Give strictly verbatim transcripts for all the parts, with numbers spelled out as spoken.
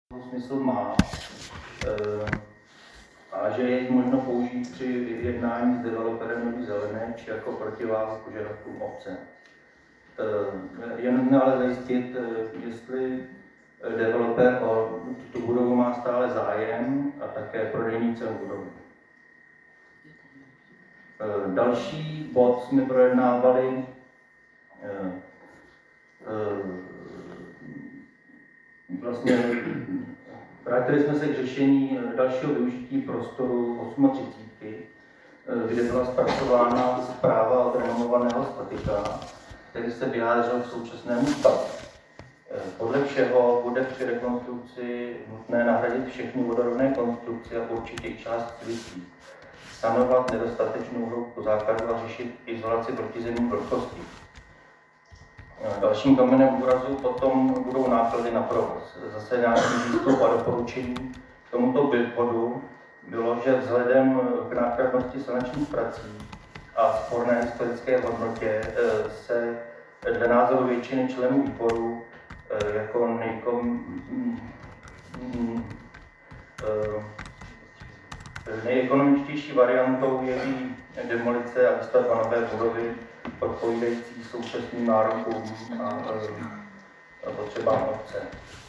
smysl má a že je možno použít při jednání s developerem Nový Zeleneč jako protivách požadavkům obce. Je nutné ale zajistit, jestli developer o tu budovu má stále zájem a také prodejní cenu budovy. Další bod jsme projednávali vlastně vrátili jsme se k řešení dalšího využití prostoru třicet osm, kde byla zpracována zpráva od renomovaného statika, který se vyjádřil k současnému stavu. Podle všeho bude při rekonstrukci nutné nahradit všechny vodorovné konstrukce a určitě i část cvičí, stanovat nedostatečnou hloubku základu a řešit izolaci protizemní vlhkosti. Dalším kamenem úrazu potom budou náklady na provoz. Zase nějaký výstup a doporučení k tomuto bodu bylo, že vzhledem k nákladnosti silničních prací a sporné historické hodnotě se dle názoru většiny členů výboru jako nejkom, nejekonomičtější variantou je i demolice a výstavba nové budovy odpovídající současným nárokům a potřebám obce.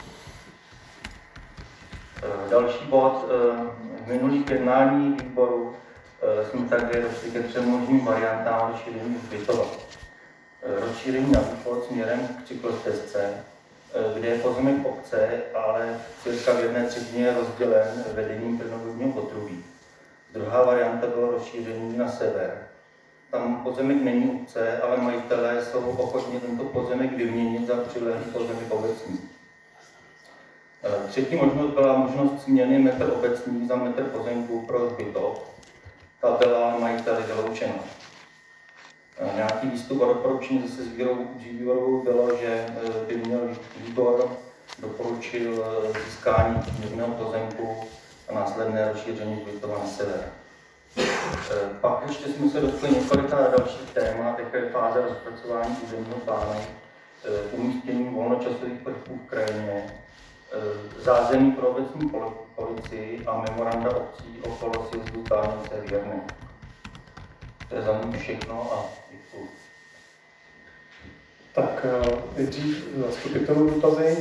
Další bod. V minulých jednáních výboru jsme také došli ke třem možným variantám rozšíření Hřbitova. Rozšíření na východ směrem k cyklostezce, kde je pozemek obce, ale cirka v jedné třetině je rozdělen vedením plynovodního potrubí. Druhá varianta bylo rozšíření na sever. Tam pozemek není obce, ale majitelé jsou ochotni tento pozemek vyměnit za přilehlý pozemek obecní. Třetí možnost byla možnost změny metr obecní za metr pozemku pro hřbitov. Ta byla majiteli vyloučena. Nějaký výstup a doporučení zase z výboru bylo, že by měl výbor doporučil získání mírného pozemku a následné rozšíření hřbitova na sever. Pak ještě jsme se dotkli několika dalších témat, jako je fáze rozpracování územního plánu, umístění volnočasových prvků v krajině, zázemí pro obecní policii a memoranda obcí okolo sjezdu dálnice Věrné. To je za mě všechno a děkuji. Tak nejdřív zastupitelů dotazy.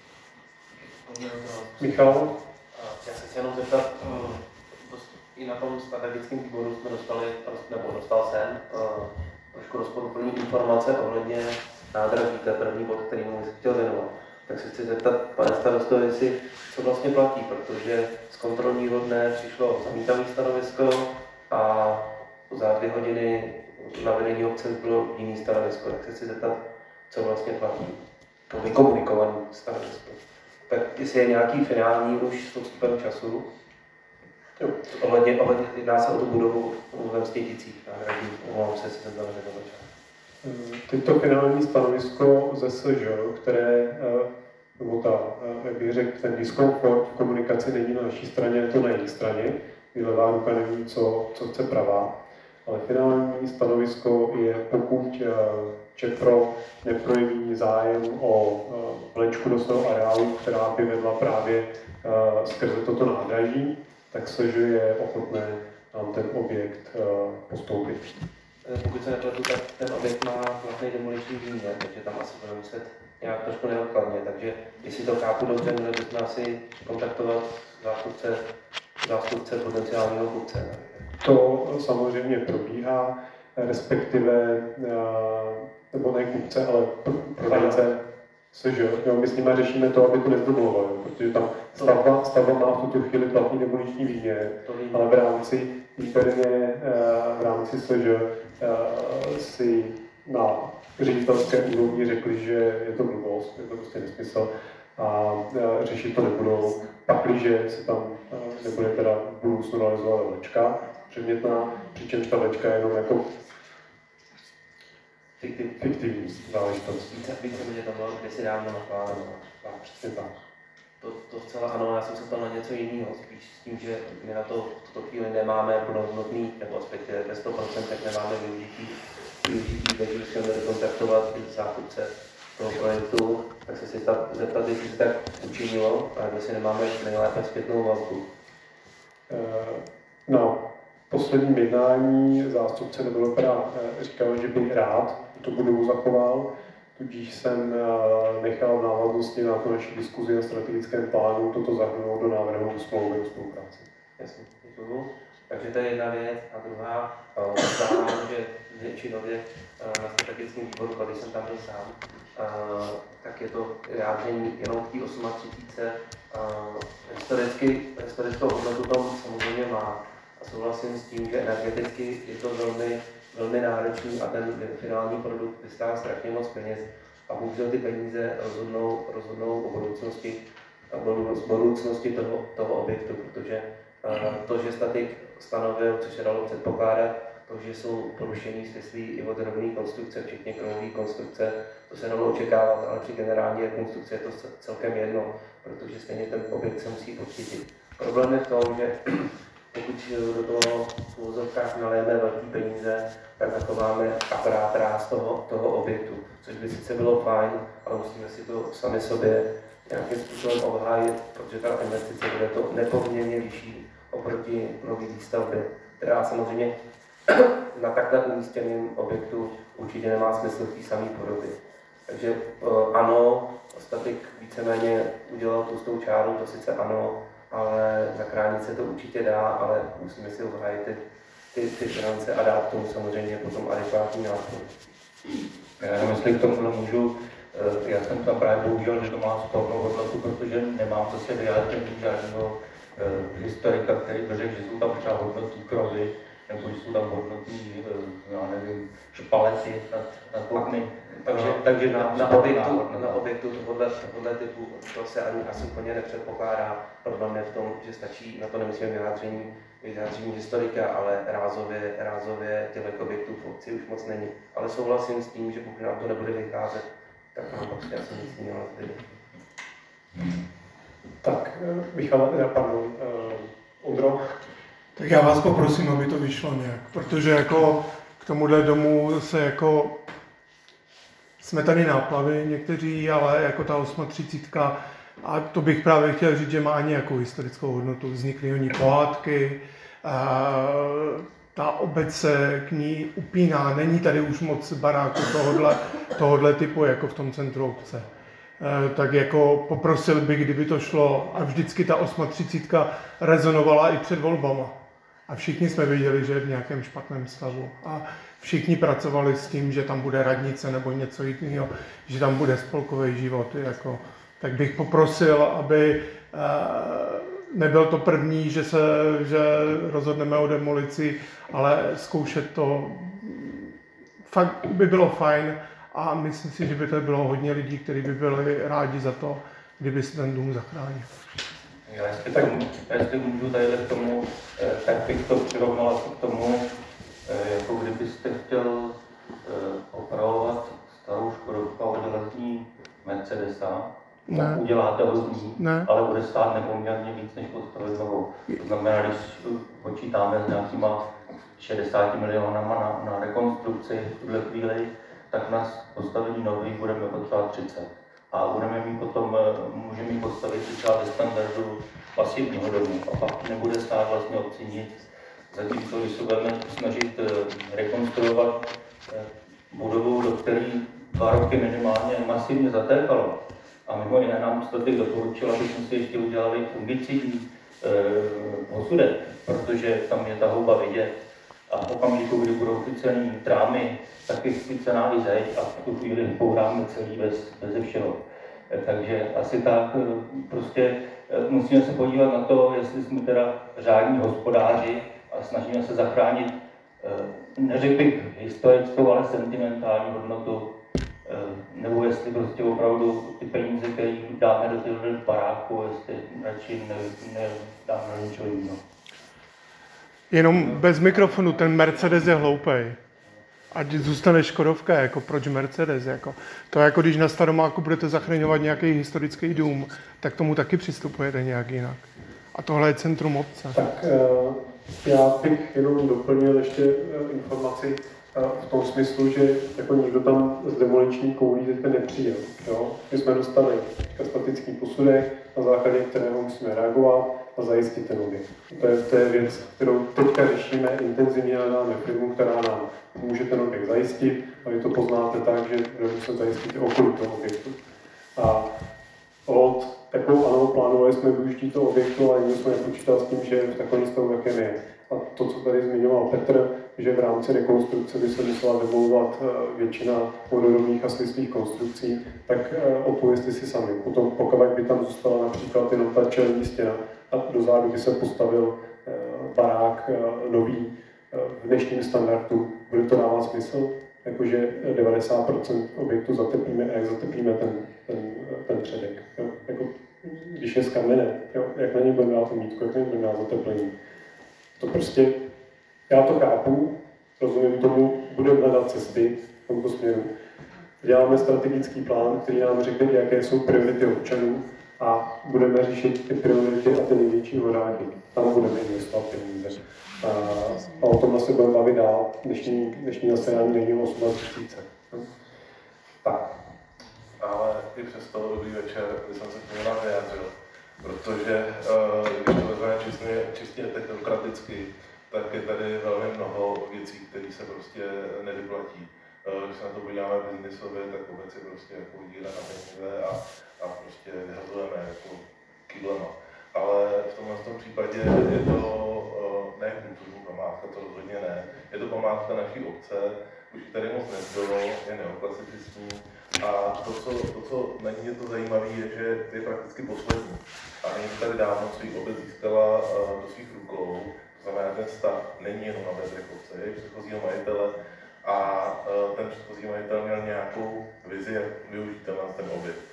Michal? Já se chci jenom zeptat, i na tom strategickém výboru jsme dostali, nebo dostal jsem trošku rozporuplné informace ohledně nádraží, to je první bod, který mu bych chtěl věnovat. Tak se chci zeptat, pane starosto, jestli co vlastně platí, protože z kontrolního dne přišlo zamítavé stanovisko a za dvě hodiny na vedení obce bylo jiné stanovisko. Tak se chci zeptat, co vlastně platí, to vykomunikované stanovisko. Tak jestli je nějaký finální už s odstupem času, jo, ohledně, ohledně, jedná se o tu budovu ve Vstěticích náhradní, omlouvám se, si jsem tam nevěděl začát. Teď to finální stanovisko ze S Ž, které, nebo ta, jak bych řekl, ten diskomfort v komunikaci není na naší straně, je to na její straně, kdy levá ruka neví, co, co chce pravá. Ale finální stanovisko je, pokud ČEPRO neprojeví zájem o vlečku do svého areálu, která by vedla právě skrze toto nádraží, tak S Ž je ochotné nám ten objekt postoupit. Pokud se nepletu, tak ten objekt má platný demoliční výměr, takže tam asi budeme muset nějak trošku neodkladně. Takže jestli to chápu dobře, měli bychom asi kontaktovat zástupce, zástupce potenciálního kupce. To samozřejmě probíhá, respektive, nebo ne kupce, ale prodejce S Ž. Jo, my s nimi řešíme to, aby to nezdoblovalo, protože tam stavba, stavba má v tuto chvíli platný demoliční výměr, ale v rámci výperně, v rámci S Ž si na ředitelské úrovni řekli, že je to blbost, je to prostě nesmysl a řešit to nebudou, pakliže se tam nebude teda v budoucnu realizovat vlečka předmětná, přičemž ta vlečka je jenom jako fiktivní záležitost. Více, více mě to bylo kdysi dávno naplánováno. Přesně tak. To, to zcela ano, já jsem se ptal na něco jiného, spíš s tím, že my na to v tuto chvíli nemáme plnohodnotný, nebo respektive ve sto procent nemáme využití, využití, takže jsme měli kontaktovat zástupce toho projektu, tak se si zeptat, jestli se tak učinilo a jestli nemáme nejlépe zpětnou vazbu. Na posledním jednání zástupce developera říkal, že by rád tu budovu zachoval, tudíž jsem nechal v návaznosti na tu naši diskuzi o strategickém plánu toto zahrnout do návrhu smlouvy o spolupráci. Jasně, děkuju. Takže to je jedna věc. A druhá, znamená, že většinově na strategickém výboru, když jsem tam byl sám, tak je to vyjádření jenom k té třicet osm. Historicky, historickou hodnotu tam samozřejmě má. A souhlasím s tím, že energeticky je to velmi, velmi náročný a ten finální produkt vystává strašně moc peněz. A bohužel ty peníze rozhodnou, rozhodnou o budoucnosti, o budoucnosti toho, toho objektu, protože to, že statik stanovil, což se dalo předpokládat, to, že jsou porušení smyslí i od rovné konstrukce, včetně kromové konstrukce, to se dalo očekávat, ale při generální rekonstrukci je to celkem jedno, protože stejně ten objekt se musí podchytit. Problém je v tom, že pokud do toho v uvozovkách nalijeme velké peníze, tak zachováme akorát ráz toho, toho objektu, což by sice bylo fajn, ale musíme si to sami sobě nějakým způsobem obhájit, protože ta investice bude to nepoměrně vyšší oproti nové výstavbě, která samozřejmě na takhle umístěném objektu určitě nemá smysl v té samé podobě. Takže ano, statik víceméně udělal tlustou čáru, to sice ano, ale zachránit se to určitě dá, ale musíme si obhájit ty, ty, ty finance a dát tomu samozřejmě potom adekvátní nástroj. Já nevím, jestli k tomu můžu, já jsem tam právě bohužel, že to má spornou hodnotu, protože nemám zase vyjádření žádného historika, který by řekl, že jsou tam třeba hodnotní krovy, nebo že jsou tam hodnotní, já nevím, špalety na okny. Takže, no, takže na, na, objektu, na objektu tohohle, tohohle typu to se ani asi úplně nepředpokládá. Problém je v tom, že stačí, na to nemusíme vyjádření, vyjádření historika, ale rázově, rázově těch objektů v obci už moc není. Ale souhlasím s tím, že pokud nám to nebude vycházet, tak nám prostě asi nic jiného zbyde. Tak, Michal, pardon, uh, Ondro. Tak já vás poprosím, aby to vyšlo nějak, protože jako k tomuhle domu se jako jsme tady náplavy někteří, ale jako ta třicet osm, a to bych právě chtěl říct, že má ani nějakou historickou hodnotu. Vznikly o ní pohádky, ta obec se k ní upíná, není tady už moc baráků tohodle, tohodle typu jako v tom centru obce. Tak jako poprosil bych, kdyby to šlo, a vždycky ta třicet osm rezonovala i před volbama. A všichni jsme viděli, že je v nějakém špatném stavu. A všichni pracovali s tím, že tam bude radnice nebo něco jiného, že tam bude spolkový život. Jako. Tak bych poprosil, aby nebyl to první, že se že rozhodneme o demolici, ale zkoušet to fakt by bylo fajn. A myslím si, že by to bylo hodně lidí, kteří by byli rádi za to, kdyby se ten dům zachránil. Já jestli, tak, jestli můžu tady k tomu, tak bych to přirovnal k tomu, jako kdybyste chtěl opravovat starou Škodovku a odlezní Mercedesa, ne. Uděláte ho z ní, ne. ale bude stát nepoměrně víc než postavit novou. To znamená, když počítáme s nějakýma šedesáti milionama na, na rekonstrukci v tuhle chvíli, tak na postavení nových budeme potřebovat třicet. A budeme mít potom, můžeme mít postavit třeba ve standardu pasivního domu a pak nebude stát vlastně obci nic. Zatímco, když se budeme snažit rekonstruovat budovu, do které dva roky minimálně masivně zatékalo, a mimo jiné nám statik doporučil, abychom si ještě udělali fungicidní posudek, protože tam je ta houba vidět. A v okamžiku, kdy budou chycený trámy, tak je chycená i zeď a v tu chvíli pobouráme celý bez, bez všeho. Takže asi tak prostě musíme se podívat na to, jestli jsme teda řádní hospodáři a snažíme se zachránit, neřekl bych historickou, ale sentimentální hodnotu, nebo jestli prostě opravdu ty peníze, které dáme do těchto baráků, jestli radši nedáme na něčeho jiného. Jenom bez mikrofonu, ten Mercedes je hloupej. Ať zůstane Škodovka, jako proč Mercedes, jako. To je jako když na Staromáku budete zachraňovat nějaký historický dům, tak tomu taky přistupujete nějak jinak. A tohle je centrum obce. Tak já bych jenom doplnil ještě informaci. v tom smyslu, že jako nikdo tam z demoliční koulí teďka nepřijel. Jo? My jsme dostali statický posudek, na základě kterého musíme reagovat a zajistit ten objekt. To je, to je věc, kterou teďka řešíme, intenzivně hledáme firmu, která nám může ten objekt zajistit, a vy to poznáte tak, že budeme muset zajistit i okolí toho objektu. A od, jako ano, plánovali jsme využít toho objektu, ale nikdo jsme nepočítal s tím, že je v takovém stavu, jakém je. A to, co tady zmiňoval Petr, že v rámci rekonstrukce by se musela demolovat většina vodorovných a svislých konstrukcí, tak odpovězte si sami. Potom, pokud by tam zůstala například jenom ta čelní stěna a dozadu by se postavil barák nový v dnešním standardu, bude to dávat smysl? Jakože devadesát procent objektu zateplíme, a jak zateplíme ten, ten, ten předek. Jo? Jako, když je z kamene, jo? Jak na něj budeme dát mítku, jak na něj budeme dát zateplení. To prostě, já to chápu, rozumím tomu, budeme hledat cesty v tomto směru. Děláme strategický plán, který nám řekne, jaké jsou priority občanů a budeme řešit ty priority a ty největší horáky. Tam budeme investovat peníze. A, a o tom se budeme bavit dál. Dnešní, dnešní zasedání není o třicet osm. Tak. Ale i přesto dobrý večer, když jsem se k tomu rád vyjádřil. Protože uh, když to vezmeme čistě, čistě technokraticky, tak je tady velmi mnoho věcí, které se prostě nevyplatí. Uh, když se na to podíváme biznisově, tak obec je prostě jako díra na peníze a, a prostě vyhazujeme jako kýblema. Ale v tomhle tom případě je to uh, ne kulturní památka, to rozhodně ne. Je to památka naší obce, už tady moc nezbylo, je neoklasicistní. A to co, to, co na ní je to zajímavé, je, že je prakticky poslední. A není tady dávno svých obec získala uh, do svých rukou, to znamená, ten stav není jenom na bedrech obce, je předchozího majitele a uh, ten předchozí majitel měl nějakou vizi, jak využít ten objekt.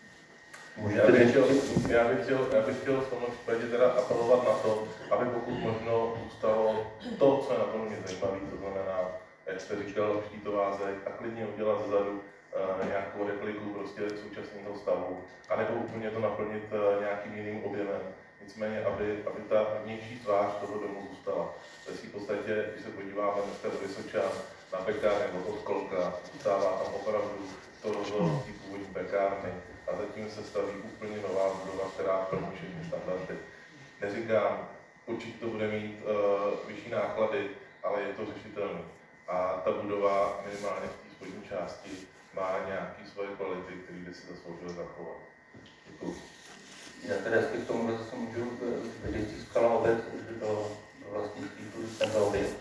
Já bych, chtěl, já, bych chtěl, já bych chtěl v tomhle případě teda apelovat na to, aby pokud možno zůstalo to, co je na tom mě zajímavé, to znamená, jak jste říkal, štítovázek a klidně udělat zezadu uh, nějakou repliku prostě současného stavu, anebo úplně to naplnit uh, nějakým jiným objemem. Nicméně, aby, aby ta vnější tvář toho domu zůstala. Ve v podstatě, když se podíváme dneska do Vysočan, na pekárny nebo od Kolka, zůstává tam opravdu to rozhodnutí původní pekárny a zatím se staví úplně nová budova, která plní všechny standardy. Neříkám, určitě to bude mít uh, vyšší náklady, ale je to řešitelné. A ta budova minimálně v té spodní části má nějaké svoje kvality, které by si zasloužily zachovat. Děkuji. Já teda jestli k tomu zase můžu, když získala obec do vlastnictví ten objekt.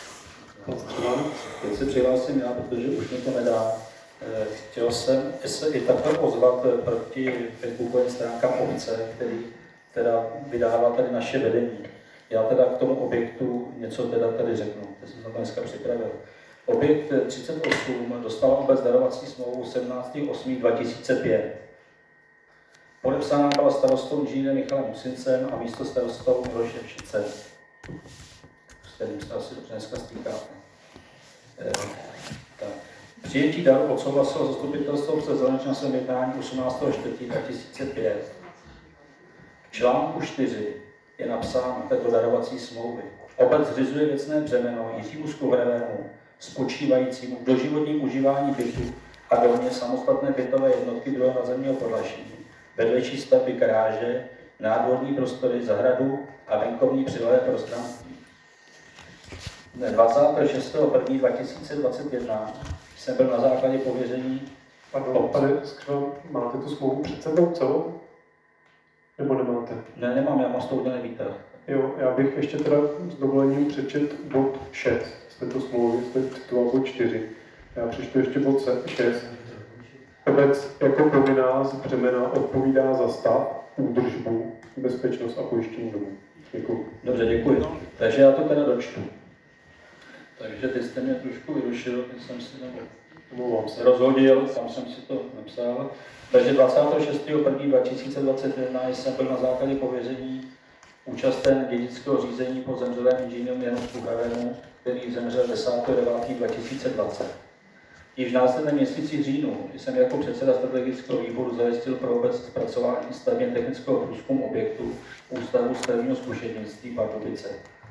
Teď se přihlásím já, protože už mi to nedá. Chtěl jsem se i takhle ozvat proti facebookovým stránkám obce, který teda vydává tady naše vedení. Já teda k tomu objektu něco teda tady řeknu, já jsem se to dneska připravil. Objekt třicet osm dostala obec darovací smlouvu sedmnáctého osmého dva tisíce pět. Podepsána byla starostou inženýrem Michalem Usincem a místo starostou Milošem Šicem, s kterým se asi dobře dneska stýkáte. Eh, tak. Přijetí daru odsouhlasilo zastupitelstvo obce Zelenič na svém jednání osmnáctého čtvrtého dva tisíce pět. V článku čtyři je napsáno této darovací smlouvy. Obec zřizuje věcné břemeno Jiřímu Skuhrevému, spočívajícímu v doživotním užívání bytu a domě samostatné bytové jednotky druhého nadzemního podlaží, vedlejší stavby garáže, nádvorní prostory, zahradu a venkovní přilehlé prostranství. Dne dvacátého šestého prvního dva tisíce dvacet jedna jsem byl na základě pověření. Pardon, pane Skřivan, máte tu smlouvu před sebou celou? Nebo nemáte? Ne, nemám, já mám z toho udělaný výtah. Jo, já bych ještě teda s dovolením přečet bod šest z této smlouvy, jste citoval bod čtyři. Já přečtu ještě bod šest. Obec jako povinná z břemena odpovídá za stav, údržbu, bezpečnost a pojištění domu. Děkuji. Dobře, děkuji. Takže já to teda dočtu. Takže ty jste mě trošku vyrušil, když jsem si Omlouvám se. rozhodil, tam jsem si to napsal. Takže dvacátého šestého prvního dva tisíce dvacet jedna jsem byl na základě pověření účasten dědického řízení po zemřelém inženýru Janu Skuhrevému, který zemřel desátého devátého dva tisíce dvacet. Již v následném měsíci říjnu jsem jako předseda strategického výboru zajistil pro obec zpracování stavebně technického průzkumu objektu Ústavu stavebního zkušebnictví Pardubice.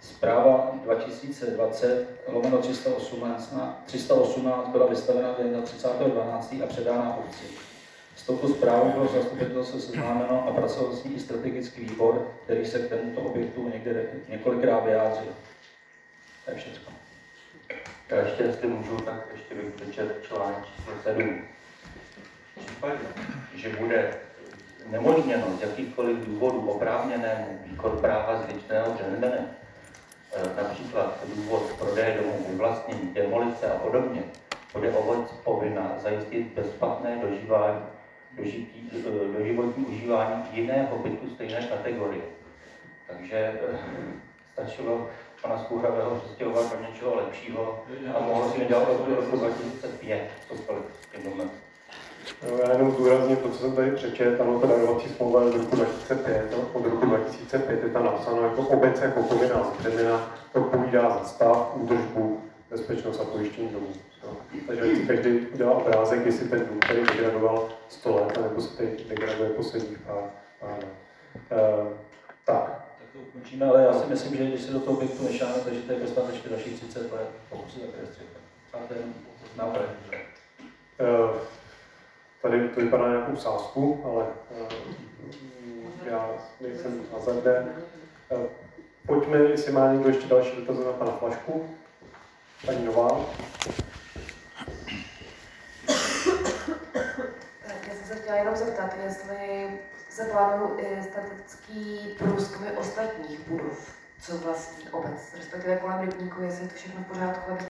Zpráva dva tisíce dvacet lomeno tři sta osmnáct byla vystavena den třicátého dvanáctého a předána obci. S touto zprávou bylo zastupitelstvo seznámeno a pracoval s ní i strategický výbor, který se k tomuto objektu někde několikrát vyjádřil. To je všechno. Já ještě, jestli můžu, tak ještě bych přečetl článek číslo sedm. V případě, že bude nemožněno z jakýchkoliv důvodů oprávněnému výkon práva zvětšeného břemene, například důvod prodeje domu, vyvlastnění, demolice a podobně, bude obec povinna zajistit bezplatné dožívání, dožití, doživotní užívání jiného bytu stejné kategorie. Takže stačilo pana Skouravého přestěhovat do něčeho lepšího a mohl si nedělat od roku dva tisíce pět, cokoliv jenom. Já jenom zdůrazním to, co jsem tady přečetl, ano, ta darovací smlouva je z roku dva tisíce pět, od roku dva tisíce pět je tam napsáno jako obec jako povinná zbřemena, odpovídá za stav, údržbu, bezpečnost a pojištění domů. No. Takže si každý udělá obrázek, jestli ten dům tady degradoval sto let, nebo se tady degraduje posledních pár, pár let. Uh, tak. Tak to ukončíme, ale já si myslím, že když se do toho objektu nešáme, takže to je dostatečně dalších třicet let, pokud se tak restřikuje. A ten návrh. Uh, Tady to vypadá nějakou sázku, ale uh, já nejsem hazardér. Uh, pojďme, jestli má někdo ještě další dotazy na pana Flašku. Paní Nová. Tak já jsem se chtěla jenom zeptat, jestli se plánují i statický průzkumy ostatních budov, co vlastní obec, respektive kolem rybníku, jestli je to všechno v pořádku, aby